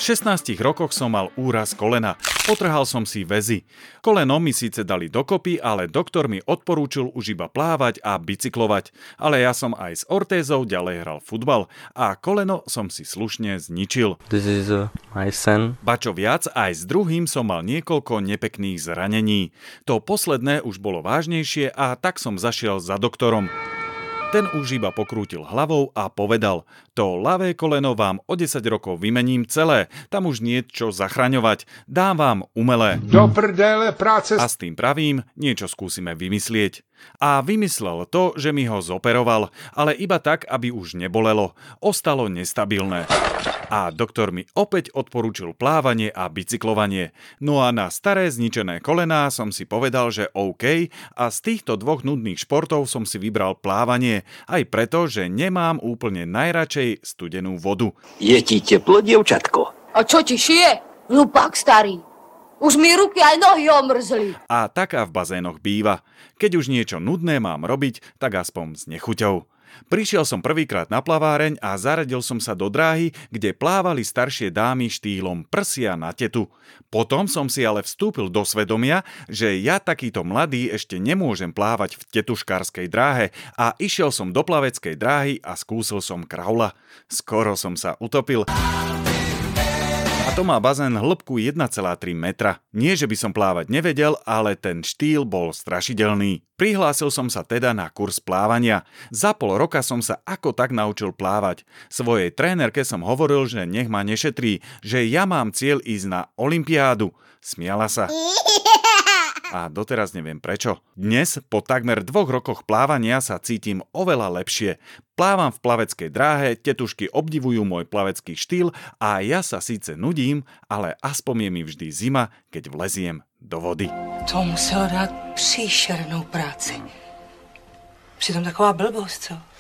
16 rokoch som mal úraz kolena. Potrhal som si väzy. Koleno mi síce dali dokopy, ale doktor mi odporúčil už iba plávať a bicyklovať. Ale ja som aj s ortézou ďalej hral futbal a koleno som si slušne zničil. This is my son. Ba čo viac, aj s druhým som mal niekoľko nepekných zranení. To posledné už bolo vážnejšie a tak som zašiel za doktorom. Ten už iba pokrútil hlavou a povedal: to ľavé koleno vám o 10 rokov vymením celé, tam už nie čo zachraňovať, dám vám umelé. Do prdele práce. A s tým pravým niečo skúsime vymyslieť. A vymyslel to, že mi ho zoperoval, ale iba tak, aby už nebolelo. Ostalo nestabilné. A doktor mi opäť odporúčil plávanie a bicyklovanie. No a na staré zničené kolená som si povedal, že OK, a z týchto dvoch nudných športov som si vybral plávanie, aj preto, že nemám úplne najradšej studenú vodu. Je ti teplo, dievčatko? A čo ti šije? Hlupák starý. Už mi ruky aj nohy omrzli. A taká v bazénoch býva. Keď už niečo nudné mám robiť, tak aspoň s nechuťou. Prišiel som prvýkrát na plaváreň a zaradil som sa do dráhy, kde plávali staršie dámy štýlom prsia na tetu. Potom som si ale vstúpil do svedomia, že ja takýto mladý ešte nemôžem plávať v tetuškárskej dráhe, a išiel som do plaveckej dráhy a skúsil som kraula. Skoro som sa utopil. A to má bazén hĺbku 1,3 metra. Nie, že by som plávať nevedel, ale ten štýl bol strašidelný. Prihlásil som sa teda na kurz plávania. Za pol roka som sa ako tak naučil plávať. Svojej trénerke som hovoril, že nech ma nešetrí, že ja mám cieľ ísť na olympiádu. Smiala sa. A doteraz neviem prečo. Dnes, po takmer 2 rokoch plávania, sa cítim oveľa lepšie. Plávam v plaveckej dráhe, tetušky obdivujú môj plavecký štýl a ja sa síce nudím, ale aspoň je mi vždy zima, keď vleziem do vody. To muselo dát příšernou práci. Přitom taková blbost, co?